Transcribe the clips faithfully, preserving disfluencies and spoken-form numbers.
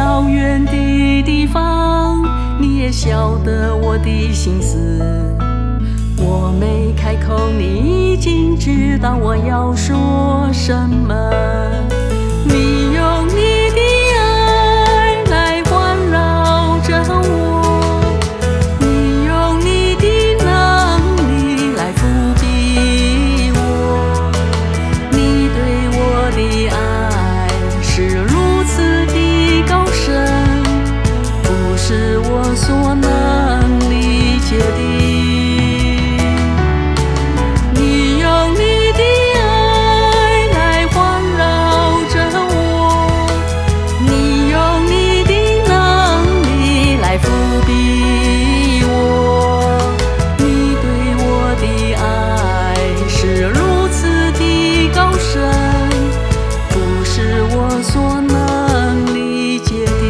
遥远的地方，你也晓得我的心思。我没开口，你已经知道我要说什么。你用你的爱来环绕着我，你用你的能力来扶庇我。你对我的爱是如此的高深，不是我所能理解的。所能理解的。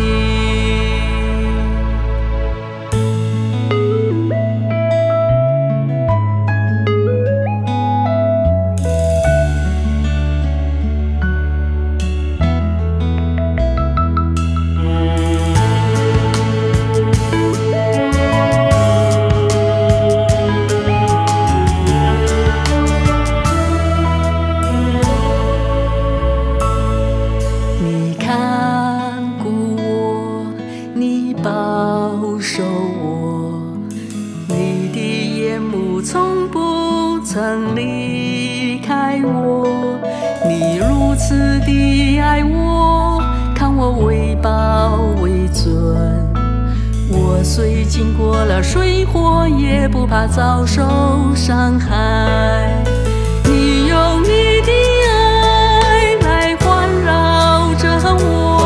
保守我，你的眼目从不曾离开我。你如此的爱我，看我为宝为尊。我虽经过了水火，也不怕遭受伤害。你用你的爱来环绕着我，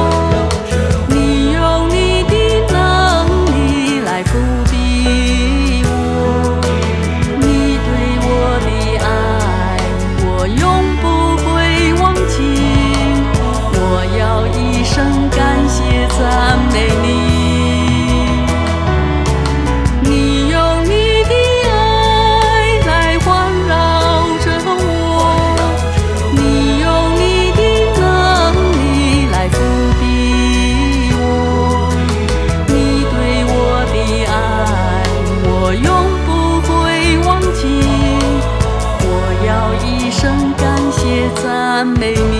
赞美你，你用你的爱来环绕着我，你用你的能力来扶庇我。你对我的爱，我永不会忘记，我要一生感谢赞美你。